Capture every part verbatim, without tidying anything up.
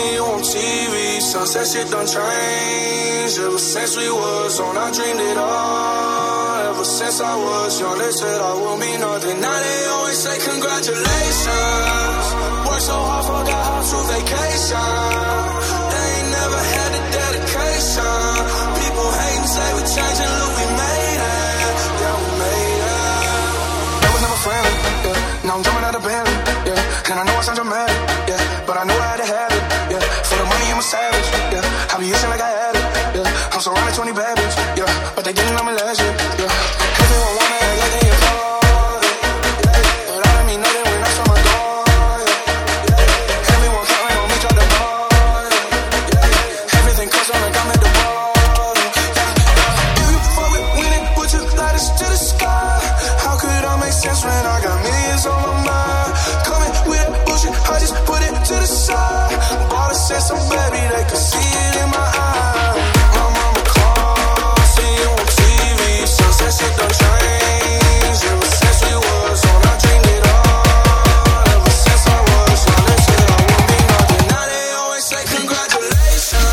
see you on T V. Sunset shit done changed. Ever since we was on, I dreamed it all. Ever since I was young, they said I won't be nothing. Now they always say congratulations. Worked so hard, forgot how to vacation. They ain't never had the dedication. People hate and say we changing, look, we made it. Yeah, we made it. That was never friendly, yeah. Now I'm jumping out of Bentley, yeah. And I know I sound dramatic, yeah. But I know I had to have it, yeah. For the money, I'm a savage, yeah. I be itching like I had it, yeah. I'm surrounded twenty bad bitches, yeah. But they didn't know me last year, yeah. Everyone wanna act like they ain't called, yeah. But I don't mean nothing when I saw my door, yeah. Everyone counting on me, drop the ball, yeah. Everything comes on like I'm at the ball, yeah. If you fuck with winning, put your lighters to the sky. How could I make sense when I got millions on my mind? Coming with that bullshit, I just put it to the side. Bought a sense so baby, they could see it in my eyes. My mama called, see you on T V. Sunset shit done changed. Ever since we was on, I dreamed it all. Ever since I was young, they said I won't be nothing. Now they always say congratulations.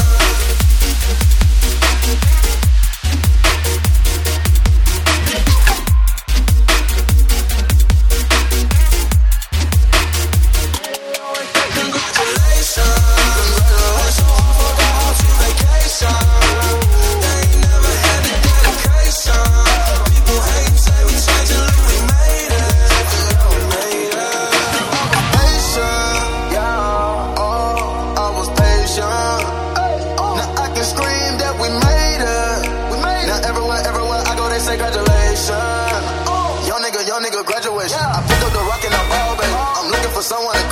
Young nigga, young nigga, graduation. I picked up the rock and the ball, baby. I'm looking for someone to